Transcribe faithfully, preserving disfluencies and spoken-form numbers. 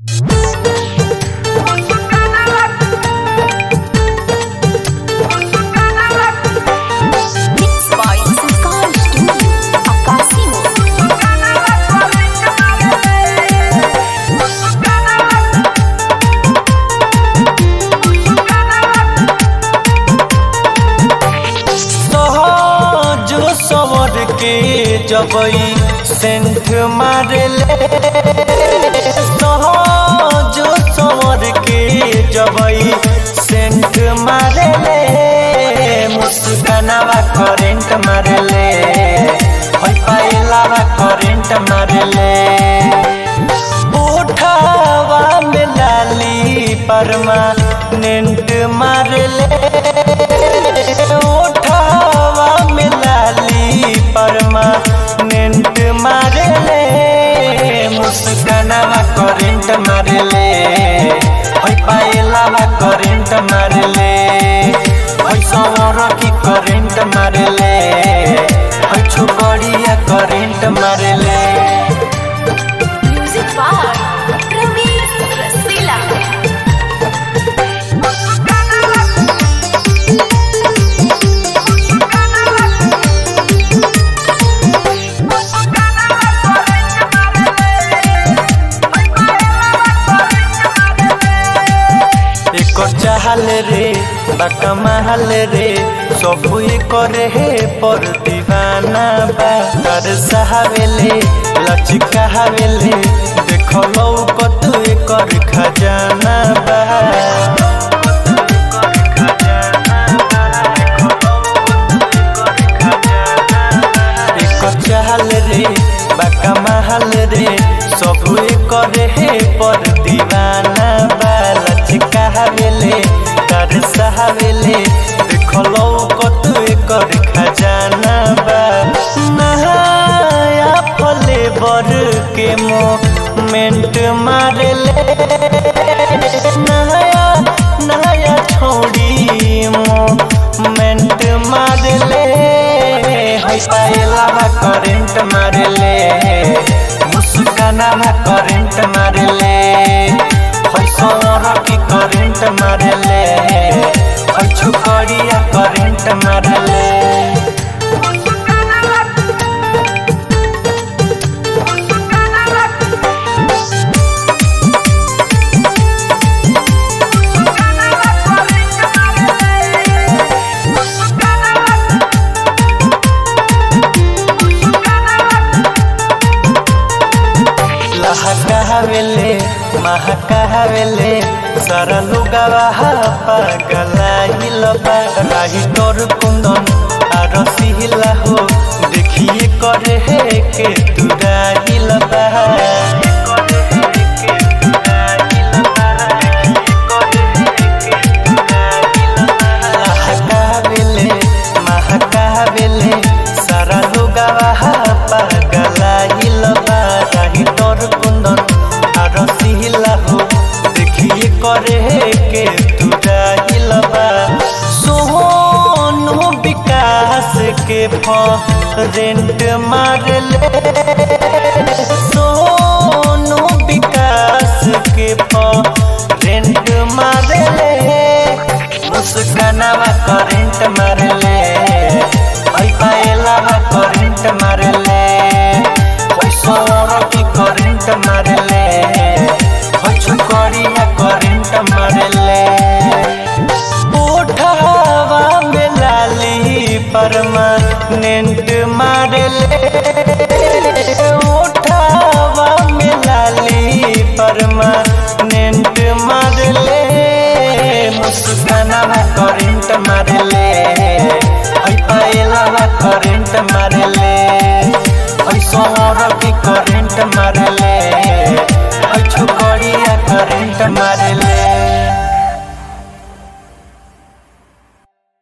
जबई scent मारले जो सवर के जबई सेंट मारले मुस्कानावा करेंट मारले पायलावा करेंट मारले उठावा में लाली परमानेंट मारले उठावा में लाली परमानेंट मारले मुस्कानावा करेंट मारले पायलावा करेंट मारले सवर की करेंट मारले छुपड़िया करेंट मारले। Music by Praveen Rasila. चाहल रे बाका महल रे सब करे हे पर दीवाना बा कर सहावेले लचका हवेले देखो लौकत कर खजाना बा चाहल रे बाका महल रे सब करे हे पर दीवाना बा लचका हवेले कर सहावेले देखो लौकत कर खजाना बा नहाया फले बर के मोमेंट मारले नहाया नहाया छोड़ी मोमेंट मारले पायलावा करेंट मारले मुस्कानावा करेंट मारले सवर की करेंट मारले छुपड़िया करेंट मारले। हवेले महका हवेले सारा लुगावा पागला हिलबा राही तोर कुंदन आर सिहिला हो देखिए करे हे के तुरा हिलबा हवेले महका हवेले सारा लुगावा पागला हिलबा राही तोर कुंदन रसीला हो देखिए करे के तुरा हिलबा सोनू विकास के रेंट मारले सोनू विकास के रेंट मारले मुस्कानावा करेंट मारले पायलावा करेंट मारले सवर की करेंट मारले छुपड़िया करेंट मारले उठावा में लाली परमानेंट मारले उठावा में लाली परमानेंट मारले मुस्कानावा करेंट मारले पायलावा करेंट मारले सवर की करेंट मारले छुपड़िया करेंट मारले।